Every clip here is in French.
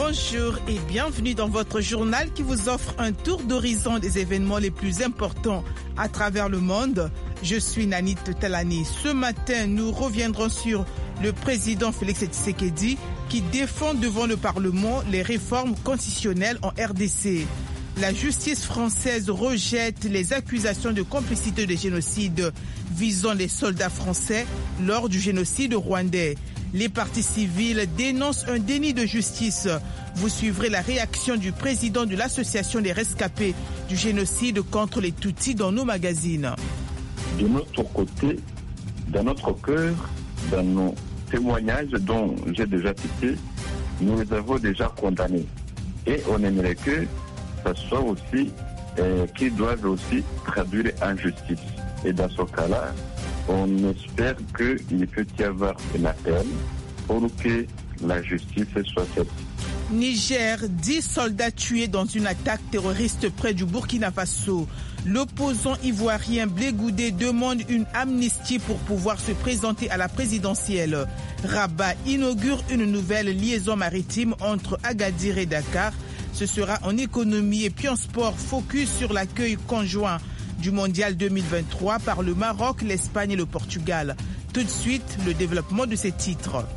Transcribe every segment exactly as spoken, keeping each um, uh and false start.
Bonjour et bienvenue dans votre journal qui vous offre un tour d'horizon des événements les plus importants à travers le monde. Je suis Nanit Talani. Ce matin, nous reviendrons sur le président Félix Tshisekedi qui défend devant le Parlement les réformes constitutionnelles en R D C. La justice française rejette les accusations de complicité de génocide visant les soldats français lors du génocide rwandais. Les partis civils dénoncent un déni de justice. Vous suivrez la réaction du président de l'association des rescapés du génocide contre les Tutsis dans nos magazines. De notre côté, dans notre cœur, dans nos témoignages dont j'ai déjà cité, nous les avons déjà condamnés. Et on aimerait que ça soit aussi, euh, qu'ils doivent aussi traduire en justice. Et dans ce cas-là, on espère qu'il peut y avoir un appel pour que la justice soit faite. Niger, dix soldats tués dans une attaque terroriste près du Burkina Faso. L'opposant ivoirien Blé Goudé demande une amnistie pour pouvoir se présenter à la présidentielle. Rabat inaugure une nouvelle liaison maritime entre Agadir et Dakar. Ce sera en économie et puis en sport, focus sur l'accueil conjoint du mondial deux mille vingt-trois par le Maroc, l'Espagne et le Portugal. Tout de suite, le développement de ces titres.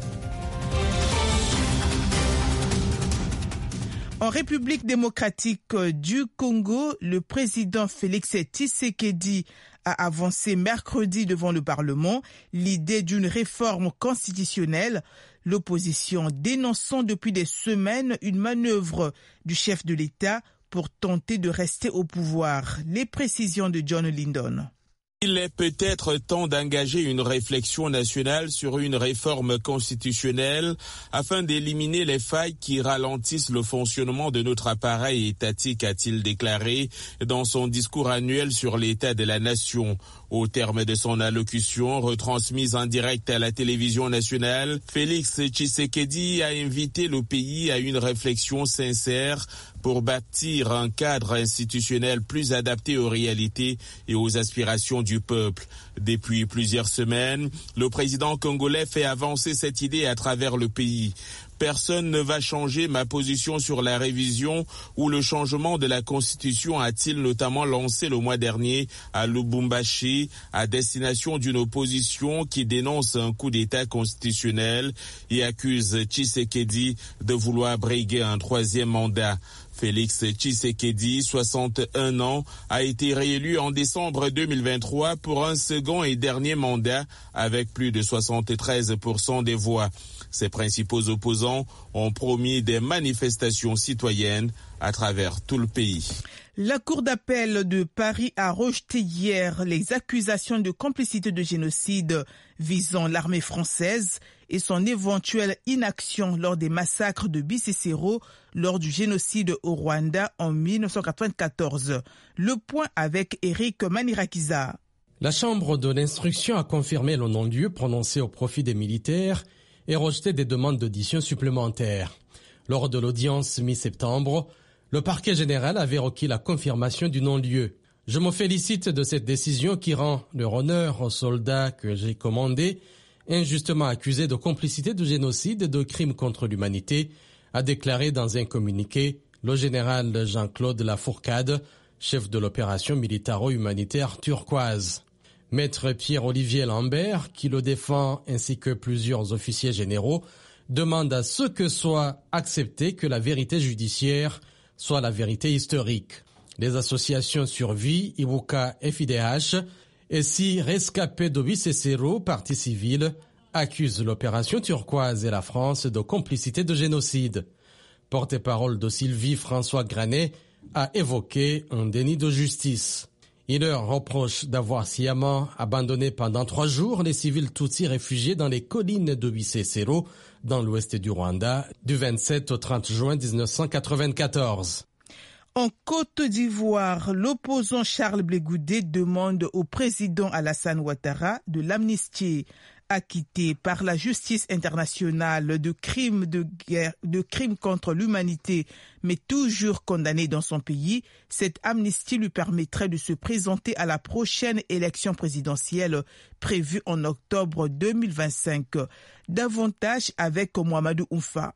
En République démocratique du Congo, le président Félix Tshisekedi a avancé mercredi devant le Parlement l'idée d'une réforme constitutionnelle, l'opposition dénonçant depuis des semaines une manœuvre du chef de l'État pour tenter de rester au pouvoir. Les précisions de John Lindon. Il est peut-être temps d'engager une réflexion nationale sur une réforme constitutionnelle afin d'éliminer les failles qui ralentissent le fonctionnement de notre appareil étatique, a-t-il déclaré dans son discours annuel sur l'état de la nation. Au terme de son allocution, retransmise en direct à la télévision nationale, Félix Tshisekedi a invité le pays à une réflexion sincère pour bâtir un cadre institutionnel plus adapté aux réalités et aux aspirations du peuple. Depuis plusieurs semaines, le président congolais fait avancer cette idée à travers le pays. Personne ne va changer ma position sur la révision ou le changement de la Constitution, a-t-il notamment lancé le mois dernier à Lubumbashi, à destination d'une opposition qui dénonce un coup d'État constitutionnel et accuse Tshisekedi de vouloir briguer un troisième mandat. Félix Tshisekedi, soixante et un ans, a été réélu en décembre deux mille vingt-trois pour un second et dernier mandat avec plus de soixante-treize pour cent des voix. Ses principaux opposants ont promis des manifestations citoyennes à travers tout le pays. La Cour d'appel de Paris a rejeté hier les accusations de complicité de génocide visant l'armée française et son éventuelle inaction lors des massacres de Bicicero lors du génocide au Rwanda en mille neuf cent quatre-vingt-quatorze. Le point avec Eric Manirakiza. La Chambre de l'instruction a confirmé le non-lieu prononcé au profit des militaires et rejeté des demandes d'audition supplémentaires. Lors de l'audience mi-septembre, le parquet général avait requis la confirmation du non-lieu. Je me félicite de cette décision qui rend leur honneur aux soldats que j'ai commandés, injustement accusés de complicité de génocide et de crimes contre l'humanité, a déclaré dans un communiqué le général Jean-Claude Lafourcade, chef de l'opération militaro-humanitaire turquoise. Maître Pierre-Olivier Lambert, qui le défend, ainsi que plusieurs officiers généraux, demande à ce que soit accepté que la vérité judiciaire soit la vérité historique. Les associations Survie, Ibuka, F I D H et six rescapés de Bicicero, partie civile, accusent l'opération turquoise et la France de complicité de génocide. Porte-parole de Sylvie François Granet a évoqué un déni de justice. Il leur reproche d'avoir sciemment abandonné pendant trois jours les civils Tutsis réfugiés dans les collines de Bicicero, dans l'ouest du Rwanda, du vingt-sept au trente juin mille neuf cent quatre-vingt-quatorze. En Côte d'Ivoire, l'opposant Charles Blé Goudé demande au président Alassane Ouattara de l'amnistier. Acquitté par la justice internationale de crimes de guerre, de crimes contre l'humanité, mais toujours condamné dans son pays, cette amnistie lui permettrait de se présenter à la prochaine élection présidentielle prévue en octobre deux mille vingt-cinq. Davantage avec Mohamedou Oumfa.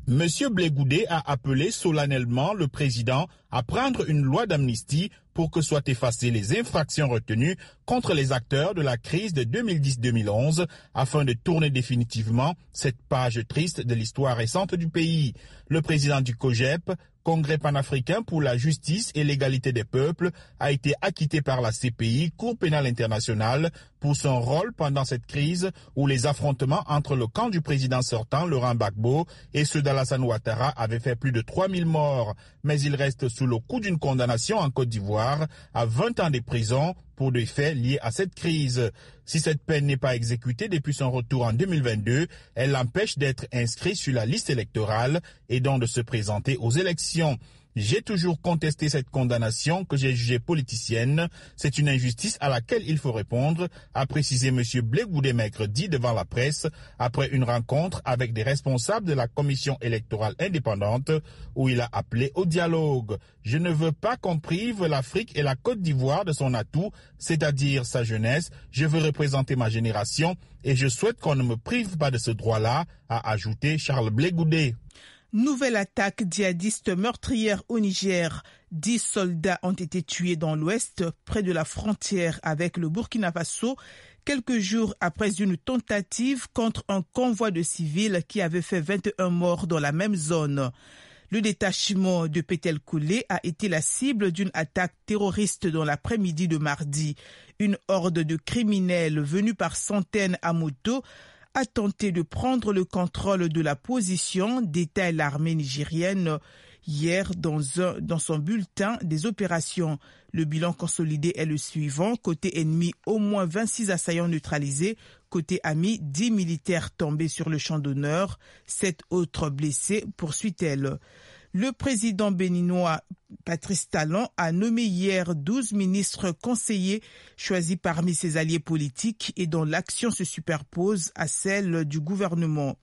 M. Blé Goudé a appelé solennellement le président à prendre une loi d'amnistie pour que soient effacées les infractions retenues contre les acteurs de la crise de deux mille dix deux mille onze afin de tourner définitivement cette page triste de l'histoire récente du pays. Le président du COJEP, Congrès panafricain pour la justice et l'égalité des peuples, a été acquitté par la C P I, Cour pénale internationale, pour son rôle pendant cette crise où les affrontements entre le camp du président sortant, Laurent Gbagbo, et ceux d'Alassane Ouattara avaient fait plus de trois mille morts. Mais il reste sous le coup d'une condamnation en Côte d'Ivoire à vingt ans de prison pour des faits liés à cette crise. Si cette peine n'est pas exécutée depuis son retour en deux mille vingt-deux, elle l'empêche d'être inscrit sur la liste électorale et donc de se présenter aux élections. J'ai toujours contesté cette condamnation que j'ai jugée politicienne. C'est une injustice à laquelle il faut répondre, a précisé M. Blé Goudé mercredi devant la presse après une rencontre avec des responsables de la commission électorale indépendante où il a appelé au dialogue. Je ne veux pas qu'on prive l'Afrique et la Côte d'Ivoire de son atout, c'est-à-dire sa jeunesse. Je veux représenter ma génération et je souhaite qu'on ne me prive pas de ce droit-là, a ajouté Charles Blé Goudé. Nouvelle attaque djihadiste meurtrière au Niger. Dix soldats ont été tués dans l'ouest, près de la frontière avec le Burkina Faso, quelques jours après une tentative contre un convoi de civils qui avait fait vingt et un morts dans la même zone. Le détachement de Pétel-Koulé a été la cible d'une attaque terroriste dans l'après-midi de mardi. Une horde de criminels venus par centaines à moto a tenté de prendre le contrôle de la position, détaille l'armée nigérienne hier dans, un, dans son bulletin des opérations. Le bilan consolidé est le suivant. Côté ennemi, au moins vingt-six assaillants neutralisés. Côté ami, dix militaires tombés sur le champ d'honneur. Sept autres blessés, poursuit-elle. Le président béninois Patrice Talon a nommé hier douze ministres conseillers choisis parmi ses alliés politiques et dont l'action se superpose à celle du gouvernement.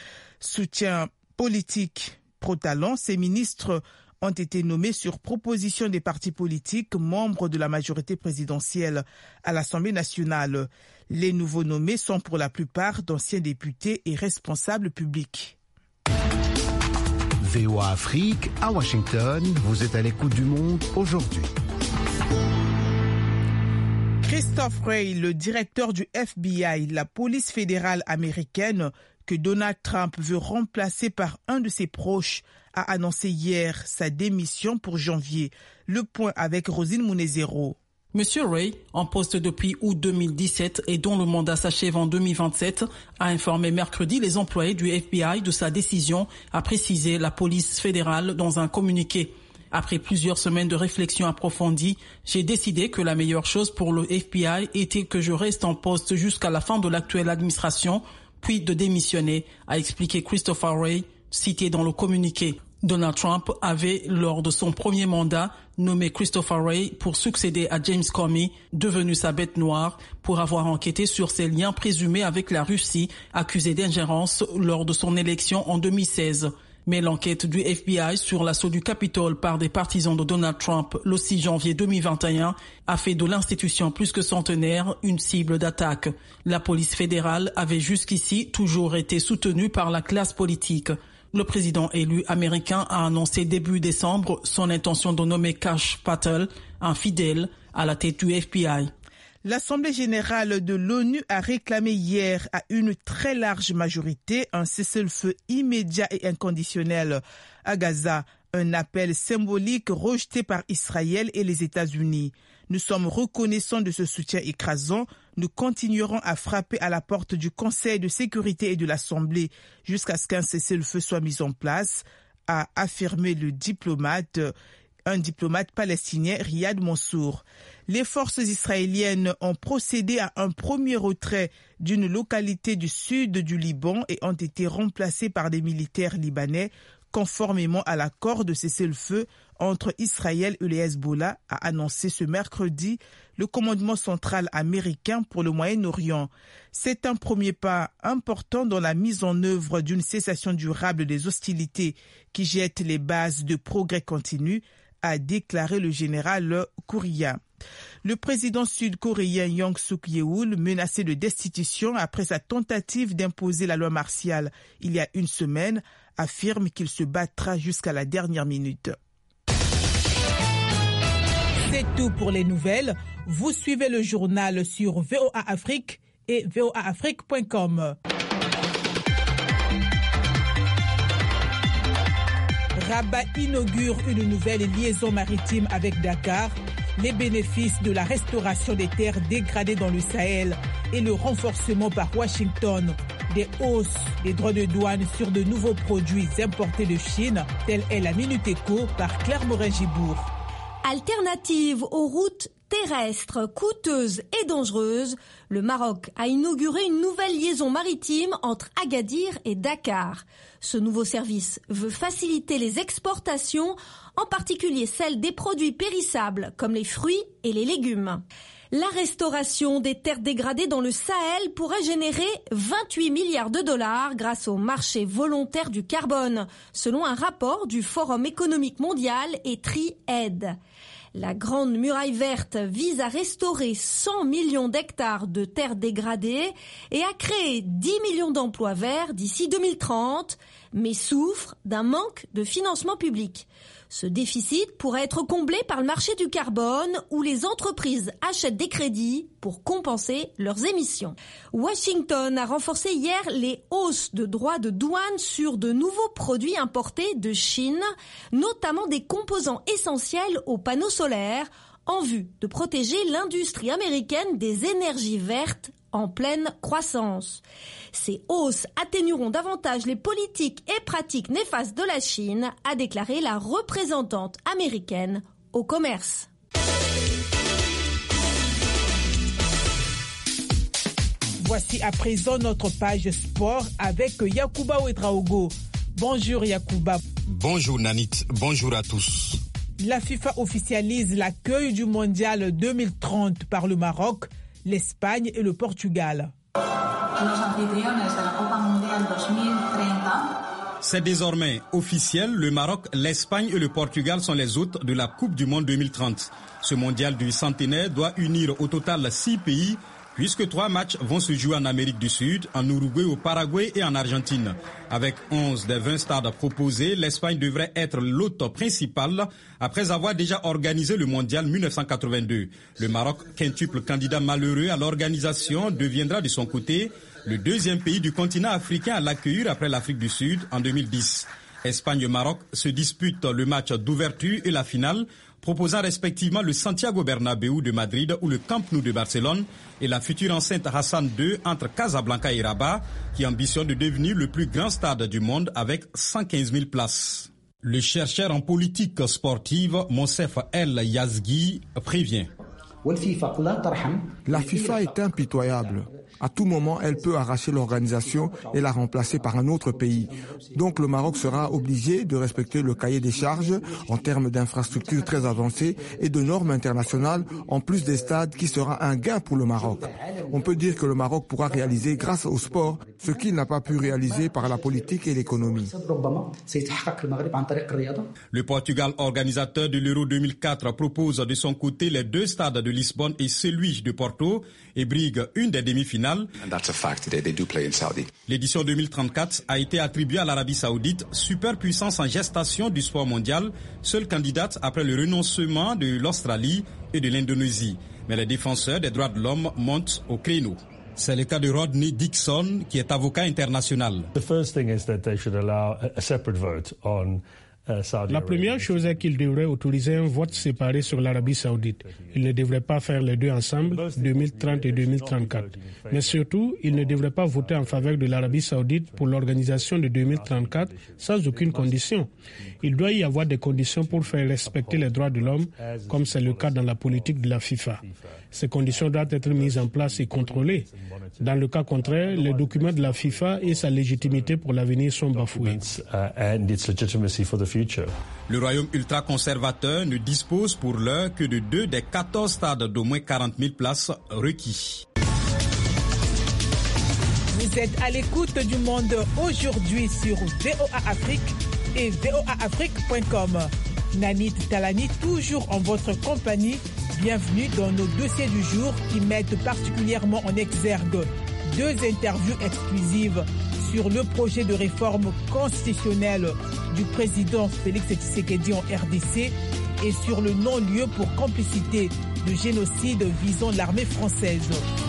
Soutien politique pro-Talon, ces ministres ont été nommés sur proposition des partis politiques membres de la majorité présidentielle à l'Assemblée nationale. Les nouveaux nommés sont pour la plupart d'anciens députés et responsables publics. V O A Afrique, à Washington, vous êtes à l'écoute du monde aujourd'hui. Christophe Wray, le directeur du F B I, la police fédérale américaine, que Donald Trump veut remplacer par un de ses proches, a annoncé hier sa démission pour janvier. Le point avec Rosine Mounezero. Monsieur Wray, en poste depuis août deux mille dix-sept et dont le mandat s'achève en deux mille vingt-sept, a informé mercredi les employés du F B I de sa décision, a précisé la police fédérale dans un communiqué. Après plusieurs semaines de réflexion approfondie, j'ai décidé que la meilleure chose pour le F B I était que je reste en poste jusqu'à la fin de l'actuelle administration, puis de démissionner, a expliqué Christopher Wray, cité dans le communiqué. Donald Trump avait, lors de son premier mandat, nommé Christopher Wray pour succéder à James Comey, devenu sa bête noire, pour avoir enquêté sur ses liens présumés avec la Russie, accusé d'ingérence lors de son élection en deux mille seize. Mais l'enquête du F B I sur l'assaut du Capitole par des partisans de Donald Trump le six janvier deux mille vingt et un a fait de l'institution plus que centenaire une cible d'attaque. La police fédérale avait jusqu'ici toujours été soutenue par la classe politique. Le président élu américain a annoncé début décembre son intention de nommer Kash Patel, un fidèle, à la tête du F B I. L'Assemblée générale de l'ONU a réclamé hier à une très large majorité un cessez-le-feu immédiat et inconditionnel à Gaza, un appel symbolique rejeté par Israël et les États-Unis. Nous sommes reconnaissants de ce soutien écrasant. Nous continuerons à frapper à la porte du Conseil de sécurité et de l'Assemblée jusqu'à ce qu'un cessez-le-feu soit mis en place, a affirmé le diplomate, un diplomate palestinien, Riyad Mansour. Les forces israéliennes ont procédé à un premier retrait d'une localité du sud du Liban et ont été remplacées par des militaires libanais conformément à l'accord de cessez-le-feu entre Israël et le Hezbollah, a annoncé ce mercredi le commandement central américain pour le Moyen-Orient. C'est un premier pas important dans la mise en œuvre d'une cessation durable des hostilités qui jette les bases de progrès continu, a déclaré le général Kouria. Le président sud-coréen Yoon Suk-yeol, menacé de destitution après sa tentative d'imposer la loi martiale il y a une semaine, affirme qu'il se battra jusqu'à la dernière minute. C'est tout pour les nouvelles. Vous suivez le journal sur V O A Afrique et V O A Afrique point com. Rabat inaugure une nouvelle liaison maritime avec Dakar. Les bénéfices de la restauration des terres dégradées dans le Sahel et le renforcement par Washington des hausses des droits de douane sur de nouveaux produits importés de Chine, telle est la Minute Éco par Claire Morin-Gibourg. Alternative aux routes terrestres coûteuses et dangereuses, le Maroc a inauguré une nouvelle liaison maritime entre Agadir et Dakar. Ce nouveau service veut faciliter les exportations, en particulier celles des produits périssables comme les fruits et les légumes. La restauration des terres dégradées dans le Sahel pourrait générer vingt-huit milliards de dollars grâce au marché volontaire du carbone, selon un rapport du Forum économique mondial et TRI-Aid. La Grande Muraille Verte vise à restaurer cent millions d'hectares de terres dégradées et à créer dix millions d'emplois verts d'ici deux mille trente, mais souffre d'un manque de financement public. Ce déficit pourrait être comblé par le marché du carbone où les entreprises achètent des crédits pour compenser leurs émissions. Washington a renforcé hier les hausses de droits de douane sur de nouveaux produits importés de Chine, notamment des composants essentiels aux panneaux solaires, en vue de protéger l'industrie américaine des énergies vertes en pleine croissance. Ces hausses atténueront davantage les politiques et pratiques néfastes de la Chine, a déclaré la représentante américaine au commerce. Voici à présent notre page sport avec Yacouba Ouedraogo. Bonjour Yacouba. Bonjour Nanit, bonjour à tous. La FIFA officialise l'accueil du mondial deux mille trente par le Maroc, l'Espagne et le Portugal. C'est désormais officiel, le Maroc, l'Espagne et le Portugal sont les hôtes de la Coupe du Monde deux mille trente. Ce mondial du centenaire doit unir au total six pays, puisque trois matchs vont se jouer en Amérique du Sud, en Uruguay, au Paraguay et en Argentine. Avec onze des vingt stades proposés, l'Espagne devrait être l'hôte principal après avoir déjà organisé le mondial mille neuf cent quatre-vingt-deux. Le Maroc, quintuple candidat malheureux à l'organisation, deviendra de son côté le deuxième pays du continent africain à l'accueillir après l'Afrique du Sud en deux mille dix. Espagne et Maroc se disputent le match d'ouverture et la finale, proposant respectivement le Santiago Bernabéu de Madrid ou le Camp Nou de Barcelone et la future enceinte Hassan deux entre Casablanca et Rabat, qui ambitionne de devenir le plus grand stade du monde avec cent quinze mille places. Le chercheur en politique sportive, Monsef El Yazghi, prévient. La FIFA est impitoyable. À tout moment, elle peut arracher l'organisation et la remplacer par un autre pays. Donc le Maroc sera obligé de respecter le cahier des charges en termes d'infrastructures très avancées et de normes internationales, en plus des stades qui sera un gain pour le Maroc. On peut dire que le Maroc pourra réaliser grâce au sport ce qu'il n'a pas pu réaliser par la politique et l'économie. Le Portugal, organisateur de l'Euro deux mille quatre, propose de son côté les deux stades de Lisbonne et celui de Porto et brigue une des demi-finales. L'édition deux mille trente-quatre a été attribuée à l'Arabie Saoudite, superpuissance en gestation du sport mondial, seule candidate après le renoncement de l'Australie et de l'Indonésie. Mais les défenseurs des droits de l'homme montent au créneau. C'est le cas de Rodney Dixon, qui est avocat international. La première chose est qu'il devrait autoriser un vote séparé sur l'Arabie Saoudite. Il ne devrait pas faire les deux ensemble, deux mille trente et deux mille trente-quatre. Mais surtout, il ne devrait pas voter en faveur de l'Arabie Saoudite pour l'organisation de deux mille trente-quatre sans aucune condition. Il doit y avoir des conditions pour faire respecter les droits de l'homme, comme c'est le cas dans la politique de la FIFA. Ces conditions doivent être mises en place et contrôlées. Dans le cas contraire, les documents de la FIFA et sa légitimité pour l'avenir sont bafoués. Le royaume ultra-conservateur ne dispose pour l'heure que de deux des quatorze stades d'au moins quarante mille places requis. Vous êtes à l'écoute du Monde aujourd'hui sur V O A Afrique et V O A Afrique point com. Nanit Talani, toujours en votre compagnie. Bienvenue dans nos dossiers du jour qui mettent particulièrement en exergue deux interviews exclusives sur le projet de réforme constitutionnelle du président Félix Tshisekedi en R D C et sur le non-lieu pour complicité de génocide visant l'armée française.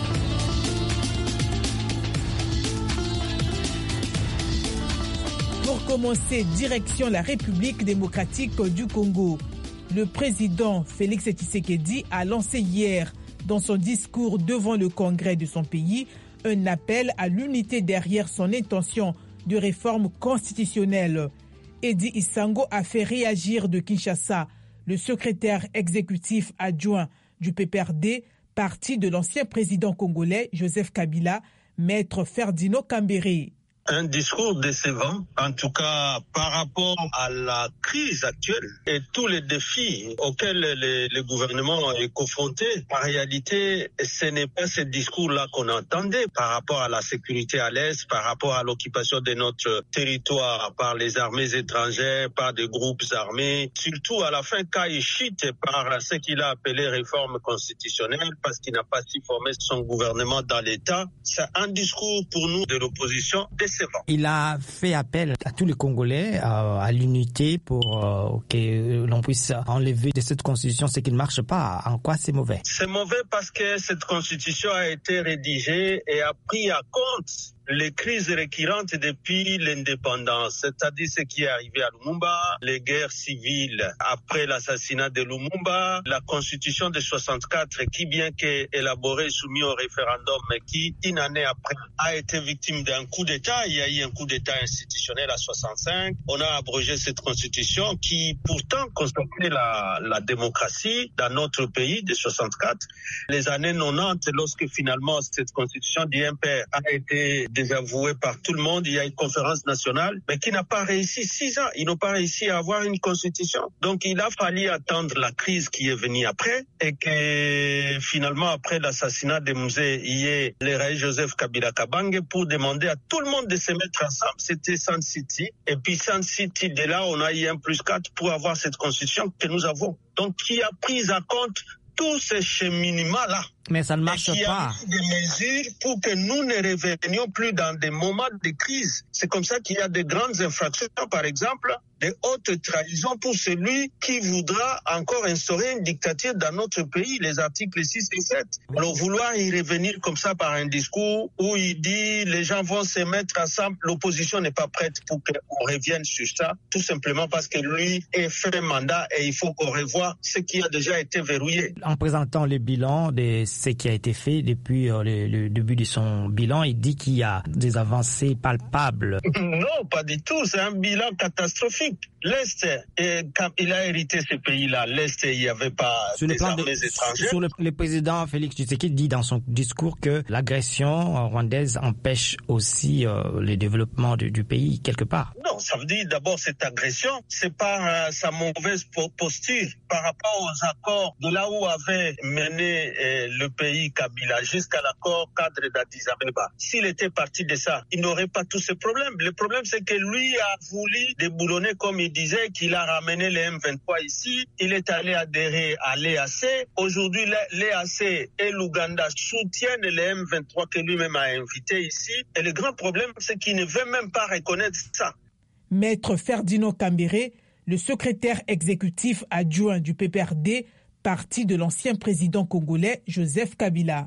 Pour commencer, direction la République démocratique du Congo. Le président Félix Tshisekedi a lancé hier, dans son discours devant le Congrès de son pays, un appel à l'unité derrière son intention de réforme constitutionnelle. Edi Isango a fait réagir de Kinshasa le secrétaire exécutif adjoint du P P R D, parti de l'ancien président congolais Joseph Kabila, maître Ferdinand Kambere. Un discours décevant, en tout cas par rapport à la crise actuelle et tous les défis auxquels le, le gouvernement est confronté. En réalité, ce n'est pas ce discours-là qu'on entendait par rapport à la sécurité à l'Est, par rapport à l'occupation de notre territoire par les armées étrangères, par des groupes armés. Surtout à la fin, quand il chute par ce qu'il a appelé réforme constitutionnelle, parce qu'il n'a pas su former son gouvernement dans l'État. C'est un discours pour nous de l'opposition décevant. Il a fait appel à tous les Congolais à, à l'unité pour euh, que l'on puisse enlever de cette constitution ce qui ne marche pas. En quoi c'est mauvais? C'est mauvais parce que cette constitution a été rédigée et a pris à compte les crises récurrentes depuis l'indépendance, c'est-à-dire ce qui est arrivé à Lumumba, les guerres civiles après l'assassinat de Lumumba, la constitution de soixante-quatre qui, bien qu'élaborée, soumise au référendum, mais qui, une année après, a été victime d'un coup d'État. Il y a eu un coup d'État institutionnel à soixante-cinq. On a abrogé cette constitution qui, pourtant, consacrait la, la démocratie dans notre pays de soixante-quatre. Les années quatre-vingt-dix, lorsque finalement cette constitution d'I M P a été désavoué par tout le monde, il y a une conférence nationale, mais qui n'a pas réussi six ans. Ils n'ont pas réussi à avoir une constitution. Donc il a fallu attendre la crise qui est venue après et que finalement après l'assassinat de Musée Iye, le roi Joseph Kabila Kabange, pour demander à tout le monde de se mettre ensemble. C'était Sun City. Et puis Sun City, de là, on a eu un plus quatre pour avoir cette constitution que nous avons. Donc qui a pris en compte tous ces cheminements-là. Mais ça ne marche et qui pas. a des mesures pour que nous ne revenions plus dans des moments de crise. C'est comme ça qu'il y a de grandes infractions, par exemple, de haute trahison pour celui qui voudra encore instaurer une dictature dans notre pays, les articles six et sept. Alors vouloir y revenir comme ça par un discours où il dit les gens vont se mettre ensemble, l'opposition n'est pas prête pour qu'on revienne sur ça, tout simplement parce que lui est fait mandat et il faut qu'on revoie ce qui a déjà été verrouillé. En présentant le bilan de ce qui a été fait depuis le, le début de son bilan, il dit qu'il y a des avancées palpables. Non, pas du tout. C'est un bilan catastrophique. L'Est, et quand il a hérité ce pays-là, l'Est, il n'y avait pas sur des le plan armées de, étrangères. Sur le, le président Félix Tshisekedi dit dans son discours que l'agression rwandaise empêche aussi euh, le développement du, du pays quelque part. Non, ça veut dire d'abord cette agression, c'est par euh, sa mauvaise posture par rapport aux accords de là où avait mené euh, le pays Kabila jusqu'à l'accord cadre d'Addis Abeba. S'il était parti de ça, il n'aurait pas tous ces problèmes. Le problème, c'est que lui a voulu déboulonner, comme il disait, qu'il a ramené les M vingt-trois ici. Il est allé adhérer à l'E A C. Aujourd'hui, l'E A C et l'Ouganda soutiennent les M vingt-trois que lui-même a invités ici. Et le grand problème, c'est qu'il ne veut même pas reconnaître ça. Maître Ferdinand Kambere, le secrétaire exécutif adjoint du P P R D, parti de l'ancien président congolais Joseph Kabila.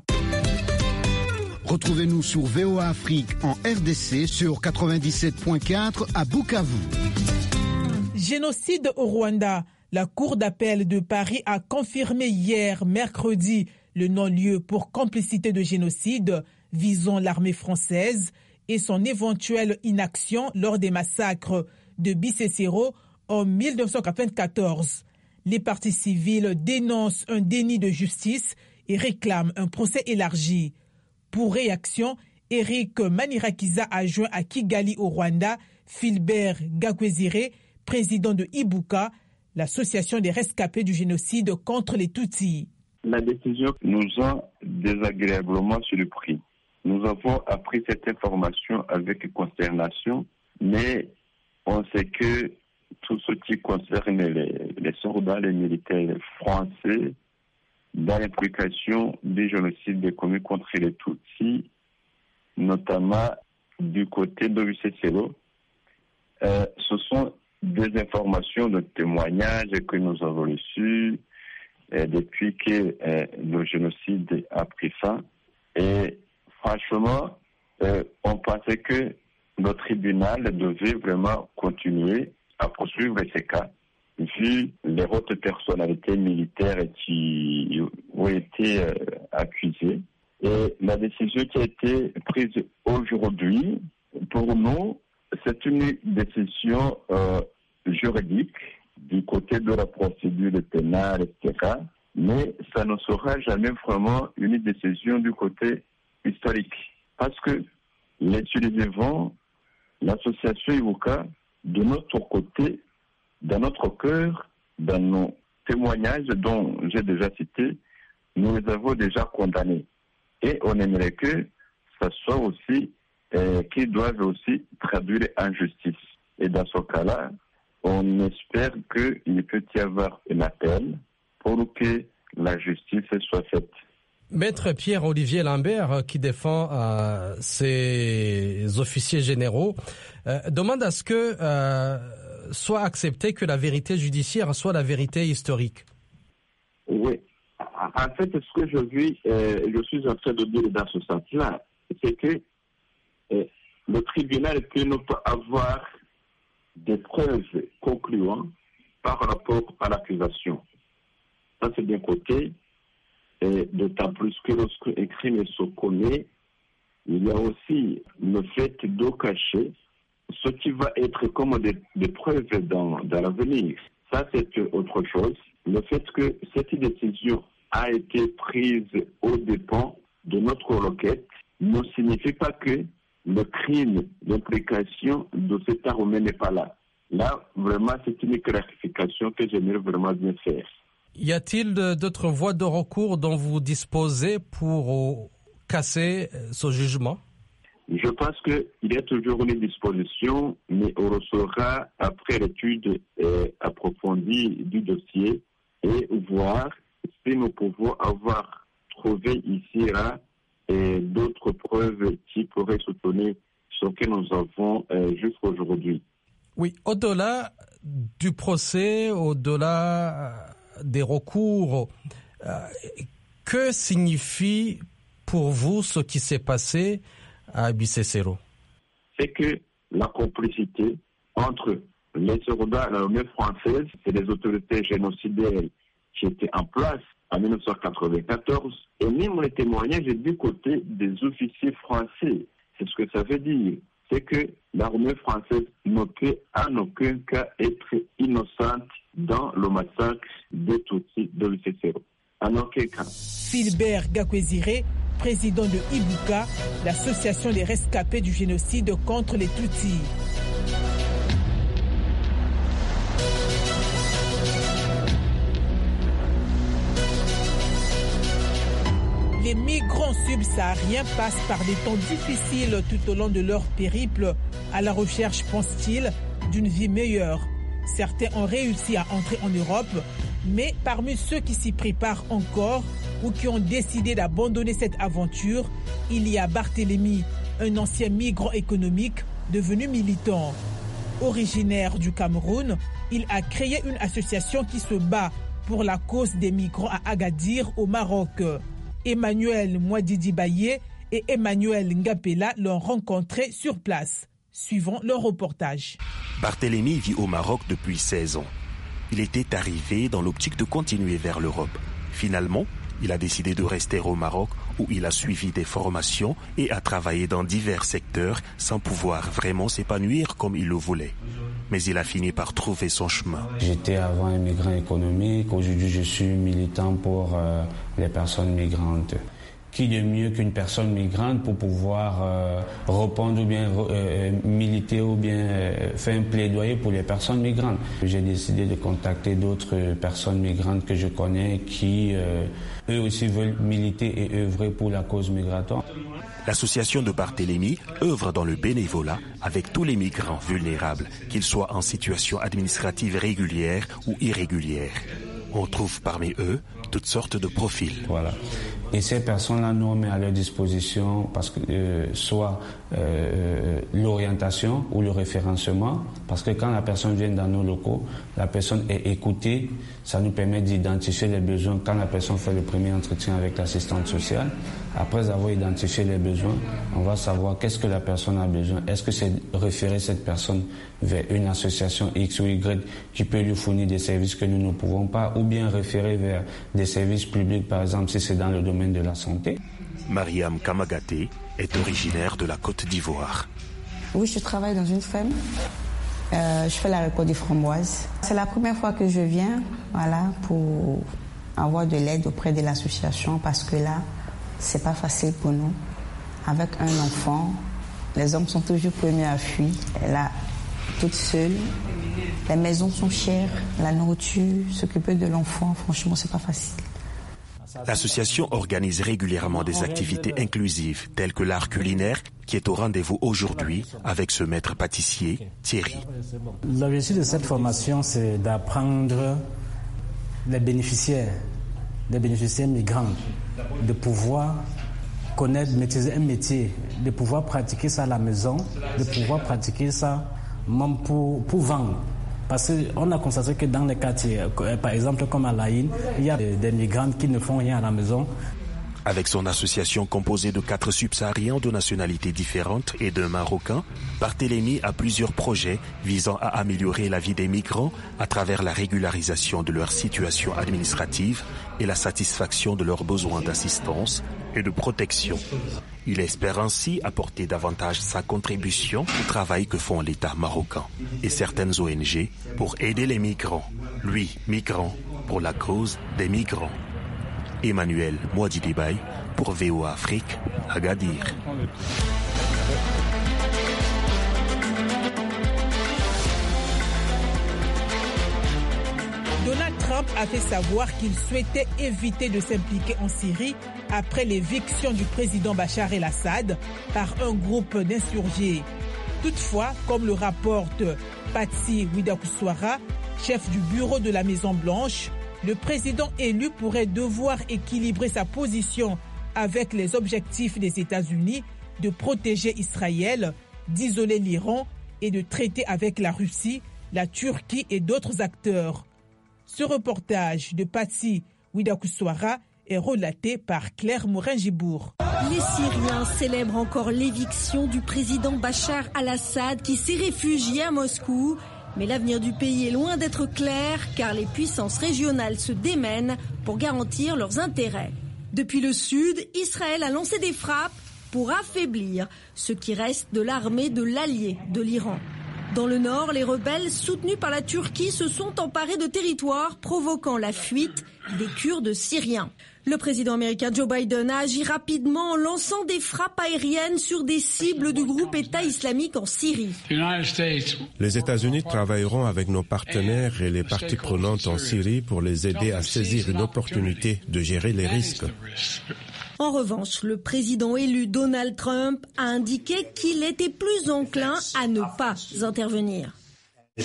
Retrouvez-nous sur V O A Afrique en R D C sur quatre-vingt-dix-sept point quatre à Bukavu. Génocide au Rwanda. La Cour d'appel de Paris a confirmé hier, mercredi, le non-lieu pour complicité de génocide visant l'armée française et son éventuelle inaction lors des massacres de Bicécero en mille neuf cent quatre-vingt-quatorze. Les partis civils dénoncent un déni de justice et réclament un procès élargi. Pour réaction, Eric Manirakiza a joint à Kigali au Rwanda Philbert Gakwezire, président de Ibuka, l'association des rescapés du génocide contre les Tutsis. La décision nous a désagréablement surpris. Nous avons appris cette information avec consternation, mais on sait que tout ce qui concerne les, les soldats, les militaires français dans l'implication des génocides commis contre les Tutsis, notamment du côté de Bisesero. Euh, ce sont des informations de témoignages que nous avons reçus euh, depuis que euh, le génocide a pris fin. Et franchement, euh, on pensait que le tribunal devait vraiment continuer à poursuivre ces cas, vu les hautes personnalités militaires qui ont été euh, accusées. Et la décision qui a été prise aujourd'hui, pour nous, c'est une décision euh, juridique du côté de la procédure pénale, et cetera. Mais ça ne sera jamais vraiment une décision du côté historique. Parce que les survivants, l'association Ibuka, de notre côté, dans notre cœur, dans nos témoignages dont j'ai déjà cité, nous les avons déjà condamnés. Et on aimerait que ça soit aussi, euh, qu'ils doivent aussi traduire en justice. Et dans ce cas-là, on espère qu'il peut y avoir un appel pour que la justice soit faite. Maître Pierre-Olivier Lambert, qui défend euh, ses officiers généraux, euh, demande à ce que euh, soit accepté que la vérité judiciaire soit la vérité historique. Oui. En fait, ce que je vis, euh, je suis en train de dire dans ce sens-là, c'est que euh, le tribunal peut ne pas avoir des preuves concluantes par rapport à l'accusation. Ça, c'est d'un côté, et d'autant plus que lorsque un crime se commet, il y a aussi le fait de cacher ce qui va être comme des, des preuves dans, dans l'avenir. Ça, c'est autre chose. Le fait que cette décision a été prise au dépens de notre requête ne signifie pas que le crime d'implication de cet armée n'est pas là. Là, vraiment, c'est une clarification que j'aimerais vraiment bien faire. Y a-t-il d'autres voies de recours dont vous disposez pour casser ce jugement? Je pense qu'il y a toujours une disposition, mais on le saura après l'étude euh, approfondie du dossier et voir si nous pouvons avoir trouvé ici là et d'autres preuves qui pourraient soutenir ce que nous avons euh, jusqu'à aujourd'hui. Oui, au-delà du procès, au-delà des recours, euh, que signifie pour vous ce qui s'est passé à Bisesero? C'est que la complicité entre les soldats de l'armée française et les autorités génocidaires qui étaient en place en dix-neuf cent quatre-vingt-quatorze, et même les témoignages du côté des officiers français. C'est ce que ça veut dire. C'est que l'armée française ne peut en aucun cas être innocente dans le massacre des Tutsis de Bisesero. En aucun cas. Philbert Gakwezire, président de Ibuka, l'association des rescapés du génocide contre les Tutsis. Les migrants subsahariens passent par des temps difficiles tout au long de leur périple à la recherche, pense-t-il, d'une vie meilleure. Certains ont réussi à entrer en Europe, mais parmi ceux qui s'y préparent encore ou qui ont décidé d'abandonner cette aventure, il y a Barthélemy, un ancien migrant économique devenu militant. Originaire du Cameroun, il a créé une association qui se bat pour la cause des migrants à Agadir au Maroc. Emmanuel Mouadidi Baye et Emmanuel Ngapela l'ont rencontré sur place. Suivons leur reportage. Barthélemy vit au Maroc depuis seize ans. Il était arrivé dans l'optique de continuer vers l'Europe. Finalement, il a décidé de rester au Maroc où il a suivi des formations et a travaillé dans divers secteurs sans pouvoir vraiment s'épanouir comme il le voulait. Mais il a fini par trouver son chemin. J'étais avant un migrant économique. Aujourd'hui, je suis militant pour euh, les personnes migrantes qui de mieux qu'une personne migrante pour pouvoir euh, répondre ou bien euh, militer ou bien euh, faire un plaidoyer pour les personnes migrantes. J'ai décidé de contacter d'autres personnes migrantes que je connais qui, euh, eux aussi, veulent militer et œuvrer pour la cause migratoire. L'association de Barthélemy œuvre dans le bénévolat avec tous les migrants vulnérables, qu'ils soient en situation administrative régulière ou irrégulière. On trouve parmi eux toutes sortes de profils. Voilà. Et ces personnes-là, nous on met à leur disposition parce que euh, soit euh, l'orientation ou le référencement, parce que quand la personne vient dans nos locaux, la personne est écoutée, ça nous permet d'identifier les besoins. Quand la personne fait le premier entretien avec l'assistante sociale, après avoir identifié les besoins, on va savoir qu'est-ce que la personne a besoin. Est-ce que c'est référer cette personne vers une association X ou Y qui peut lui fournir des services que nous ne pouvons pas, ou bien référer vers des services publics, par exemple, si c'est dans le domaine de la santé. Mariam Kamagaté est originaire de la Côte d'Ivoire. Oui, je travaille dans une ferme. Euh, je fais la récolte des framboises. C'est la première fois que je viens, voilà, pour avoir de l'aide auprès de l'association, parce que là, c'est pas facile pour nous. Avec un enfant, les hommes sont toujours premiers à fuir. Là, toute seule, les maisons sont chères, la nourriture, s'occuper de l'enfant, franchement, c'est pas facile. L'association organise régulièrement des activités inclusives, telles que l'art culinaire, qui est au rendez-vous aujourd'hui avec ce maître pâtissier, Thierry. L'objectif de cette formation, c'est d'apprendre les bénéficiaires, les bénéficiaires migrants, de pouvoir connaître, maîtriser un métier, de pouvoir pratiquer ça à la maison, de pouvoir pratiquer ça même pour, pour vendre. Parce qu'on a constaté que dans les quartiers, par exemple comme à Laïne, il y a des, des migrants qui ne font rien à la maison. Avec son association composée de quatre subsahariens de nationalités différentes et d'un Marocain, Barthélemy a plusieurs projets visant à améliorer la vie des migrants à travers la régularisation de leur situation administrative et la satisfaction de leurs besoins d'assistance et de protection. Il espère ainsi apporter davantage sa contribution au travail que font l'État marocain et certaines O N G pour aider les migrants. Lui, migrant, pour la cause des migrants. Emmanuel Mouadidibay pour V O A Afrique, Agadir. Donald Trump a fait savoir qu'il souhaitait éviter de s'impliquer en Syrie après l'éviction du président Bachar el-Assad par un groupe d'insurgés. Toutefois, comme le rapporte Patsy Widakuswara, chef du bureau de la Maison-Blanche, le président élu pourrait devoir équilibrer sa position avec les objectifs des États-Unis de protéger Israël, d'isoler l'Iran et de traiter avec la Russie, la Turquie et d'autres acteurs. Ce reportage de Patsy Widakuswara est relaté par Claire Morin-Gibourg. Les Syriens célèbrent encore l'éviction du président Bachar al-Assad qui s'est réfugié à Moscou. Mais l'avenir du pays est loin d'être clair car les puissances régionales se démènent pour garantir leurs intérêts. Depuis le sud, Israël a lancé des frappes pour affaiblir ce qui reste de l'armée de l'allié de l'Iran. Dans le nord, les rebelles soutenus par la Turquie se sont emparés de territoires, provoquant la fuite des Kurdes syriens. Le président américain Joe Biden a agi rapidement en lançant des frappes aériennes sur des cibles du groupe État islamique en Syrie. Les États-Unis travailleront avec nos partenaires et les parties prenantes en Syrie pour les aider à saisir une opportunité de gérer les risques. En revanche, le président élu Donald Trump a indiqué qu'il était plus enclin à ne pas intervenir. Il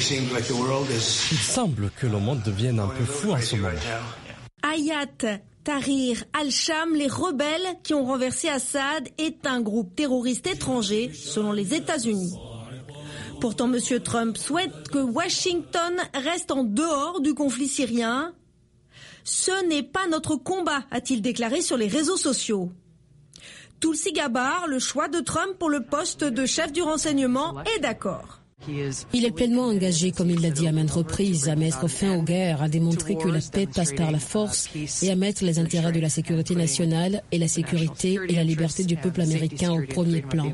semble que le monde devienne un peu fou en ce moment. Hayat Tahrir al-Sham, les rebelles qui ont renversé Assad, est un groupe terroriste étranger, selon les États-Unis. Pourtant, M. Trump souhaite que Washington reste en dehors du conflit syrien. Ce n'est pas notre combat, a-t-il déclaré sur les réseaux sociaux. Tulsi Gabbard, le choix de Trump pour le poste de chef du renseignement, est d'accord. Il est pleinement engagé, comme il l'a dit à maintes reprises, à mettre fin aux guerres, à démontrer que la paix passe par la force et à mettre les intérêts de la sécurité nationale et la sécurité et la liberté du peuple américain au premier plan.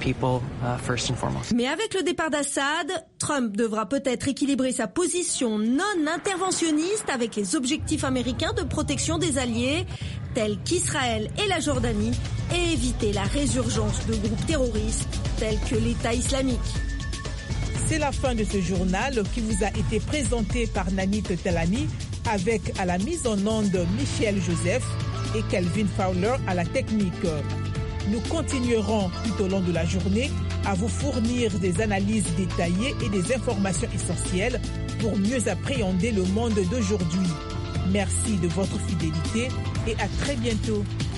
Mais avec le départ d'Assad, Trump devra peut-être équilibrer sa position non interventionniste avec les objectifs américains de protection des alliés, tels qu'Israël et la Jordanie, et éviter la résurgence de groupes terroristes tels que l'État islamique. C'est la fin de ce journal qui vous a été présenté par Nanit Telani, avec à la mise en onde Michel Joseph et Kelvin Fowler à la technique. Nous continuerons tout au long de la journée à vous fournir des analyses détaillées et des informations essentielles pour mieux appréhender le monde d'aujourd'hui. Merci de votre fidélité et à très bientôt.